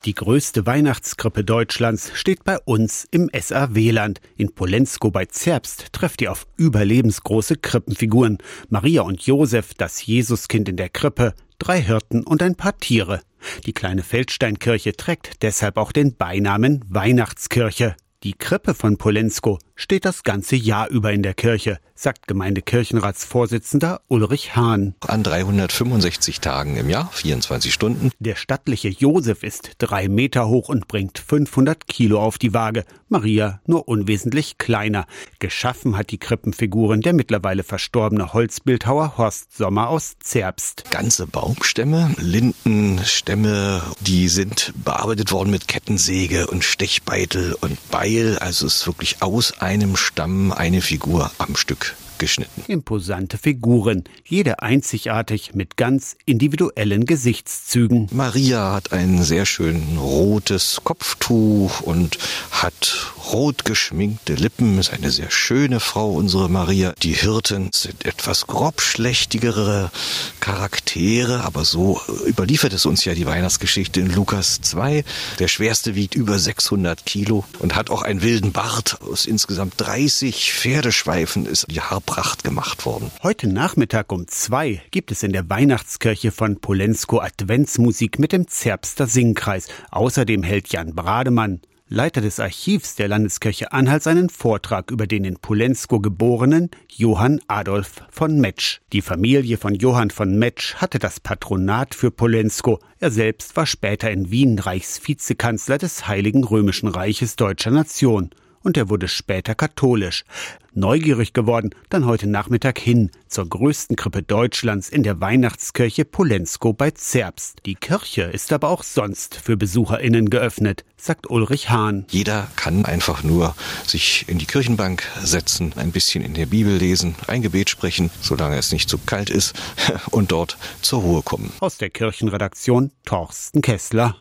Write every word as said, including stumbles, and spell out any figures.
Die größte Weihnachtskrippe Deutschlands steht bei uns im S R W-Land. In Polensko bei Zerbst trefft ihr auf überlebensgroße Krippenfiguren. Maria und Josef, das Jesuskind in der Krippe, drei Hirten und ein paar Tiere. Die kleine Feldsteinkirche trägt deshalb auch den Beinamen Weihnachtskirche. Die Krippe von Polensko steht das ganze Jahr über in der Kirche, sagt Gemeindekirchenratsvorsitzender Ulrich Hahn. An dreihundertfünfundsechzig Tagen im Jahr, vierundzwanzig Stunden. Der stattliche Josef ist drei Meter hoch und bringt fünfhundert Kilo auf die Waage. Maria nur unwesentlich kleiner. Geschaffen hat die Krippenfiguren der mittlerweile verstorbene Holzbildhauer Horst Sommer aus Zerbst. Ganze Baumstämme, Lindenstämme, die sind bearbeitet worden mit Kettensäge und Stechbeitel und Beil. Also es ist wirklich aus einem Stamm eine Figur am Stück geschnitten. Imposante Figuren, jede einzigartig mit ganz individuellen Gesichtszügen. Maria hat ein sehr schön rotes Kopftuch und hat rot geschminkte Lippen, ist eine sehr schöne Frau, unsere Maria. Die Hirten sind etwas grobschlächtigere Charaktere, aber so überliefert es uns ja die Weihnachtsgeschichte in Lukas zwei. Der Schwerste wiegt über sechshundert Kilo und hat auch einen wilden Bart. Aus insgesamt dreißig Pferdeschweifen ist die Haarpracht gemacht worden. Heute Nachmittag um zwei gibt es in der Weihnachtskirche von Polensko Adventsmusik mit dem Zerbster Singkreis. Außerdem hält Jan Brademann, Leiter des Archivs der Landeskirche Anhalt, einen Vortrag über den in Polensko geborenen Johann Adolf von Metsch. Die Familie von Johann von Metsch hatte das Patronat für Polensko. Er selbst war später in Wien Reichsvizekanzler des Heiligen Römischen Reiches Deutscher Nation. Und er wurde später katholisch. Neugierig geworden, dann heute Nachmittag hin zur größten Krippe Deutschlands in der Weihnachtskirche Polensko bei Zerbst. Die Kirche ist aber auch sonst für BesucherInnen geöffnet, sagt Ulrich Hahn. Jeder kann einfach nur sich in die Kirchenbank setzen, ein bisschen in der Bibel lesen, ein Gebet sprechen, solange es nicht zu kalt ist, und dort zur Ruhe kommen. Aus der Kirchenredaktion Torsten Kessler.